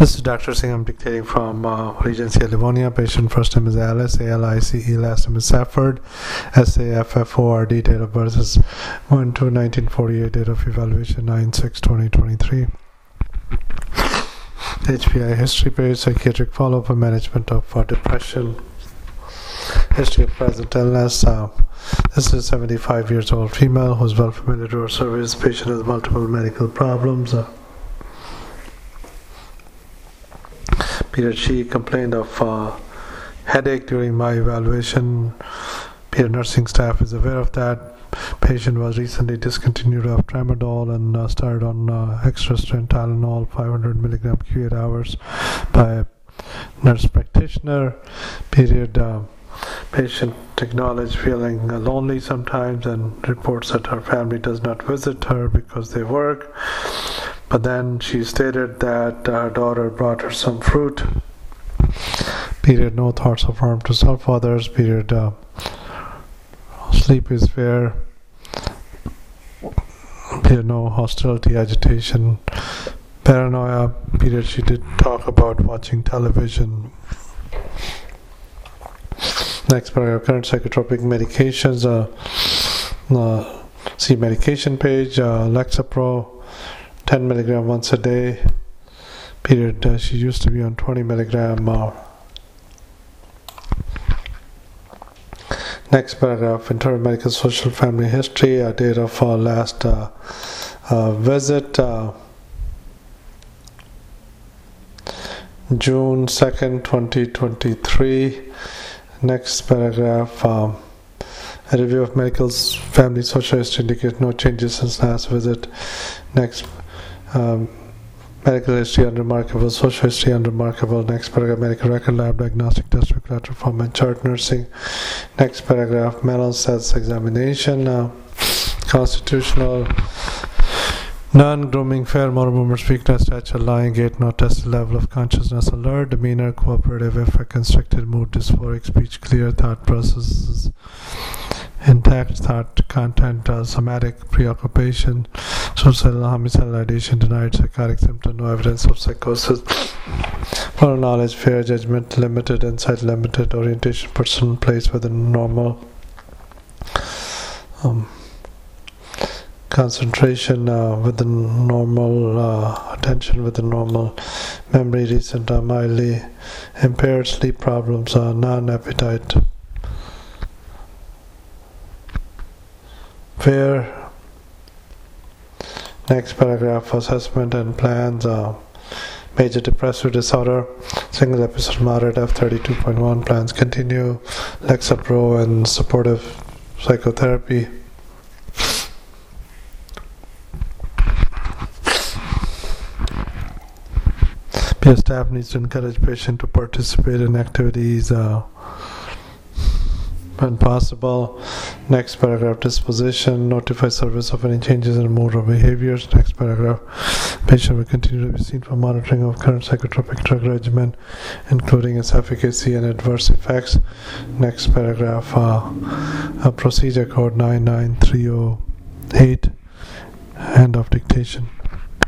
This is Dr. Singh. I'm dictating from Regency Livonia. Patient first name is Alice, A-L-I-C-E, last name is Safford, S-A-F-F-O-R-D. Date of birth is 1/2/1948. Date of evaluation 9/6/2023. HPI history page, psychiatric follow-up and management of depression. History of present illness. This is a 75 years old female who is well familiar to our service. Patient has multiple medical problems. She complained of headache during my evaluation. Nursing staff is aware of that. Patient was recently discontinued of tramadol and started on extra strength Tylenol 500 mg Q8 hours by a nurse practitioner. Patient acknowledged feeling lonely sometimes and reports that her family does not visit her because they work. But then she stated that her daughter brought her some fruit. No thoughts of harm to self or others. Sleep is fair. No hostility, agitation, paranoia. She did talk about watching television. Next paragraph, current psychotropic medications. See medication page. Lexapro 10 mg once a day. She used to be on 20 mg. Next paragraph, internal medical social family history. Date of last visit, June 2nd, 2023. Next paragraph, a review of medical family social history indicates no changes since last visit. Next, medical history unremarkable, social history unremarkable. Next paragraph, medical record, lab diagnostic test, collateral form and chart nursing. Next paragraph, mental cells examination. Constitutional, non-grooming, fair motor movements, weakness, stature, lying, gait, not tested, level of consciousness, alert, demeanor, cooperative, effect, constricted, mood, dysphoric, speech clear, thought processes intact, thought content, somatic, preoccupation, suicidal, homicidal, ideation, denied, psychotic symptom, no evidence of psychosis, moral knowledge, fair judgment, limited, insight, limited, orientation, person, place within normal, concentration within normal, attention within normal, memory recent, mildly impaired, sleep problems, non-appetite, fair. Next paragraph, assessment and plans. Major depressive disorder, single episode moderate, F32.1, plans continue, Lexapro and supportive psychotherapy. Staff needs to encourage patient to participate in activities when possible. Next paragraph, disposition, notify service of any changes in mood or behaviors. Next paragraph, patient will continue to be seen for monitoring of current psychotropic drug regimen, including its efficacy and adverse effects. Next paragraph, procedure code 99308, end of dictation.